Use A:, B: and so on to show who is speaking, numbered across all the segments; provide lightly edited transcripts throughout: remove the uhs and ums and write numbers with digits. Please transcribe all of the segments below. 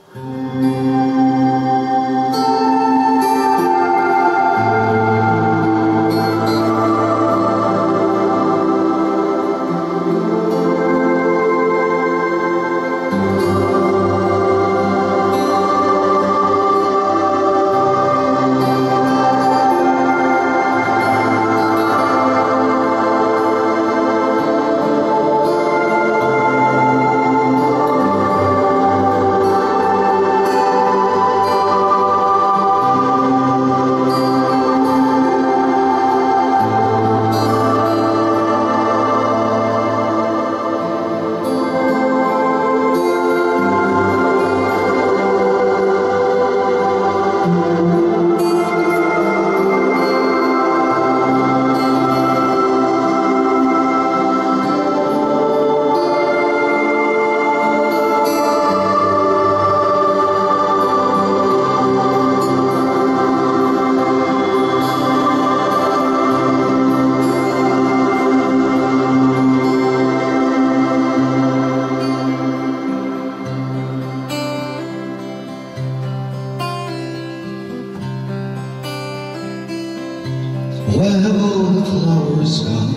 A: Where have all the flowers gone?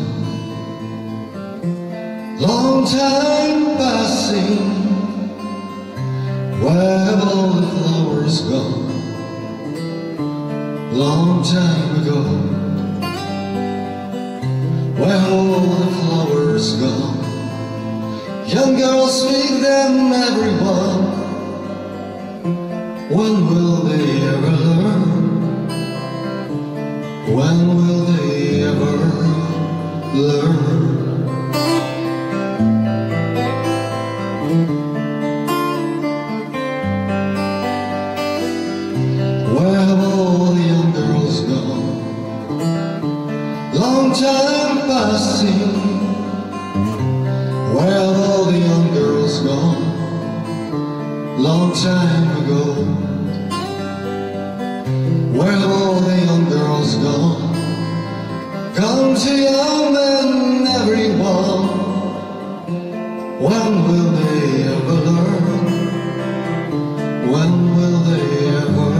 A: Long time passing. Where have all the flowers gone? Long time ago. Where have all the flowers gone? Young girls speak them, everyone. When will they ever learn? When will they ever learn? Where have all the young girls gone? Long time passing. Where have all the young girls gone? Long time ago. Where have all the young girls gone? Gone to young men, everyone. When will they ever learn? When will they ever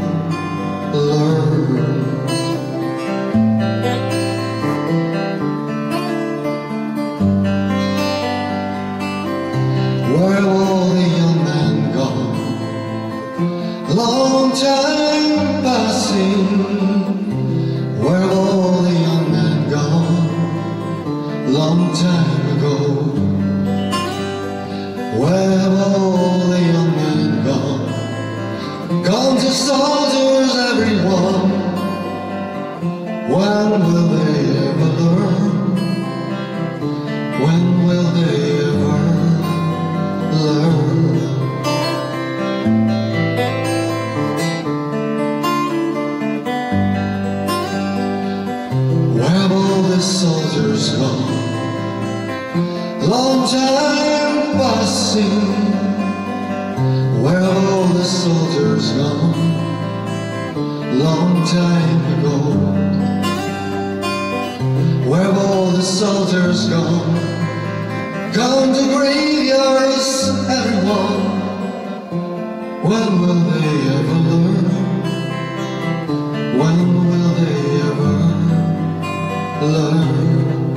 A: learn? Where have all the young men gone? Long time passing. Where have all the young men gone? Long time ago. Where have all the young men gone? Gone to soldiers, everyone. When will they ever learn? When will they ever learn? Where have all the soldiers gone? Long time passing. Where have all the soldiers gone? Long time ago. Where have all the soldiers gone? Gone to graveyards, everyone. When will they ever learn? When will they ever learn?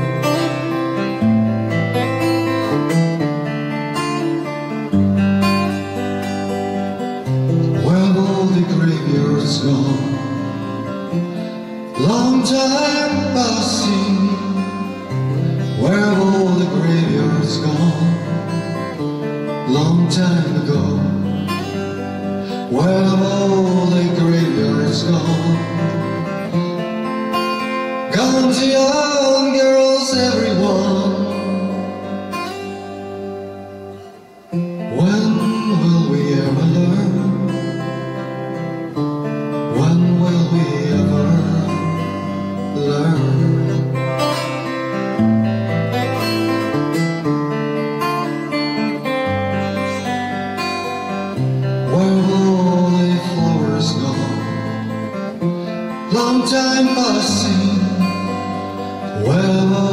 A: Where have all the graveyards gone? Long time passing. Where have all the graveyards gone? Long time ago. Where have all the graveyards gone? Gone to young girls, everyone. When will we ever learn? When will we ever learn? Where have all the flowers gone? Long time passing. Where have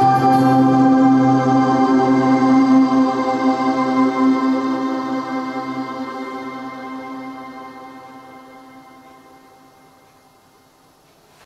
A: Thank